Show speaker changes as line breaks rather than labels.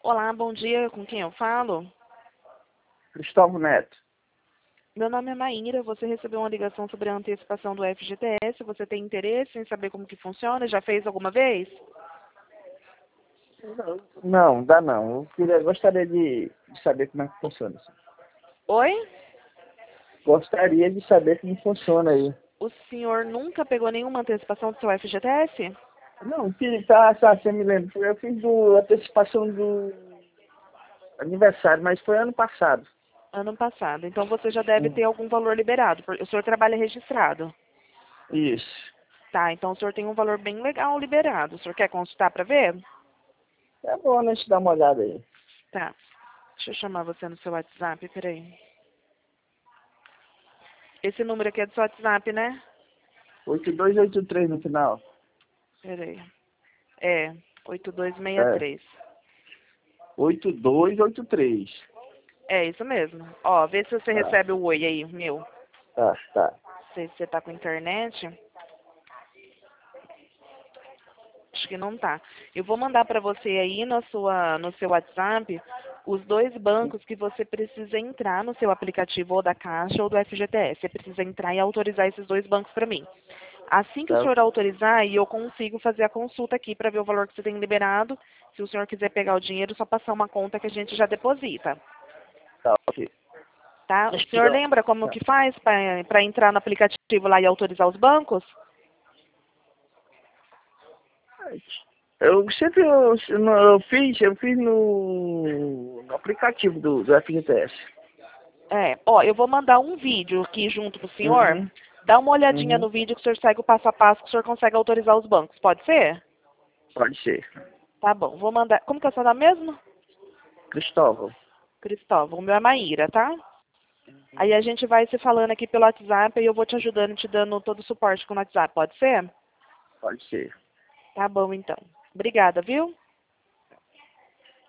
Olá, bom dia. Com quem eu falo?
Cristóvão Neto.
Meu nome é Maíra. Você recebeu uma ligação sobre a antecipação do FGTS. Você tem interesse em saber como que funciona? Já fez alguma vez?
Não, dá não. Gostaria de saber como é que funciona.
Oi?
Gostaria de saber como funciona aí.
O senhor nunca pegou nenhuma antecipação do seu FGTS?
Não, você me lembra. Eu fiz antecipação do aniversário, mas foi ano passado.
Ano passado. Então você já deve
Hum,
ter algum valor liberado. O senhor trabalha registrado.
Isso.
Tá, então o senhor tem um valor bem legal liberado. O senhor quer consultar para ver?
É bom, né? Deixa eu dar uma olhada aí.
Tá. Deixa eu chamar você no seu WhatsApp, peraí. Esse número aqui é do seu WhatsApp, né?
8283 no final.
Peraí. É,
É.
8263.
8283.
É isso mesmo. Ó, vê se você
Tá,
recebe o oi aí, meu.
tá.
Se você tá com internet. Acho que não tá. Eu vou mandar para você aí no seu WhatsApp os dois bancos que você precisa entrar no seu aplicativo ou da Caixa ou do FGTS. Você precisa entrar e autorizar esses dois bancos para mim. Assim que o
Tá,
senhor autorizar, aí eu consigo fazer a consulta aqui para ver o valor que você tem liberado. Se o senhor quiser pegar o dinheiro, só passar uma conta que a gente já deposita.
tá, ok.
Tá? O senhor lembra como que faz para entrar no aplicativo lá e autorizar os bancos?
Eu fiz no aplicativo do FGTS.
É, ó, eu vou mandar um vídeo aqui junto pro senhor.
Uhum,
Dá uma olhadinha
uhum.
no vídeo que o senhor segue o passo a passo que o senhor consegue autorizar os bancos. Pode ser?
Pode ser.
Tá bom, vou mandar. Como que é o seu nome mesmo?
Cristóvão.
Cristóvão. O meu é Maíra, tá? Aí a gente vai se falando aqui pelo WhatsApp e eu vou te ajudando, te dando todo o suporte com o WhatsApp. Pode ser?
Pode ser.
Tá bom, então. Obrigada, viu?